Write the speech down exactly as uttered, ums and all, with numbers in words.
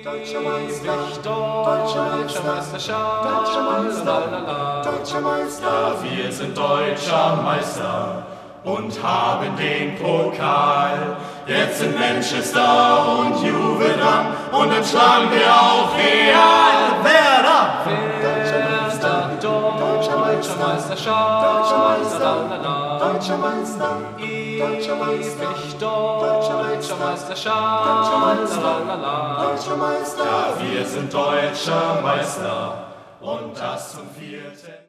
Deutscher Meister, Deutscher Meisterschaft, Deutscher Meister, lalala. Deutscher Meister, Ja, wir sind deutscher Meister und haben den Pokal. Jetzt sind Manchester und Juve dran und dann schlagen wir auch Real. Werder! Werder, Deutscher Deutscher Meister, Meisterschaft, Deutscher Meister, lalala. Deutscher Meister, Deutscher Meister, Ewig Deutscher Deutscher Meisterschaft, Meister, lalala. Deutscher Meister. Ja, wir sind deutscher Meister und das zum vierten